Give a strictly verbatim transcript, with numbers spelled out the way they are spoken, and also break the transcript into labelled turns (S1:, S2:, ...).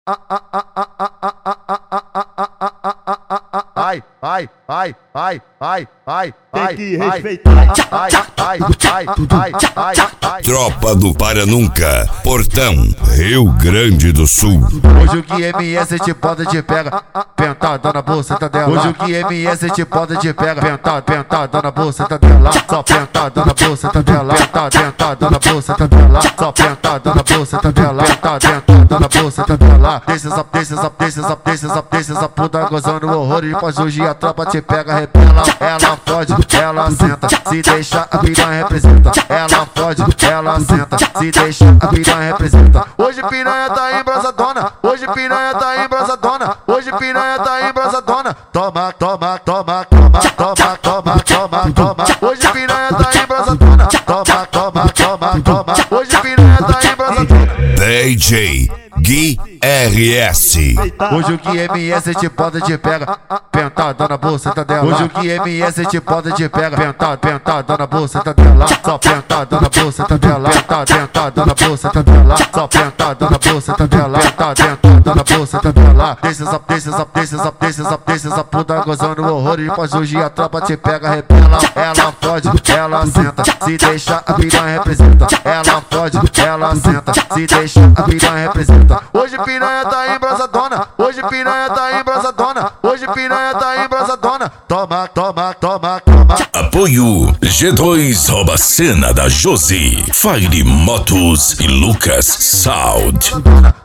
S1: Ai, ai, ai, ai, ai, ai,
S2: Tem que
S1: ai,
S2: respeitar.
S1: ai, ai, ai, ai, ai, ai.
S3: Tropa do Para Nunca, Portão, Rio Grande do Sul.
S1: Hoje o que M S te pode te pega, pentada na bolseta dela. Hoje o que M S te pode te pega, pentada, pentada na bolseta dela. Só pentada na bolseta dela, pentada, pentada na bolseta dela. Só pentada na bolseta dela, pentada, pentada na bolseta dela. Deixa essa, deixa essa, deixa essa, deixa essa, deixa essa puta gozando horror e faz hoje a tropa te pega, repela. Ela fode, ela senta, se deixa a piranha representa. Ela fode, ela senta, se deixa a piranha representa. Hoje piranha tá embrasadona, hoje piranha tá embrasadona, hoje piranha tá embrasadona. Toma, toma, toma, toma, toma, toma, toma, toma. Hoje piranha tá embrasadona. Toma, toma, toma, toma. Hoje piranha tá embrasadona.
S3: D J Gui R S.
S1: Hoje o que M S te pode te pega, pentada na bolseta dela. Hoje o que M S te pode te pega, pentada, pentada na bolseta dela. Só pentada na bolseta dela, pentada, pentada na bolseta dela. Só pentada na bolseta dela, pentada, pentada na bolseta dela. Deixa essa, deixa essa, deixa essa, deixa essa, deixa essa puta gozando horror e faz hoje a tropa te pega, repela. Ela fode, ela senta, se deixa a piranha representa. Ela fode, ela senta, se deixa a piranha representa. Hoje piranha tá embrasadona, hoje piranha tá embrasadona, hoje piranha tá embrasadona. Toma, toma, toma, toma.
S3: Apoio G dois Rouba Cena da Josi, Fire Motos e Lucas Sound.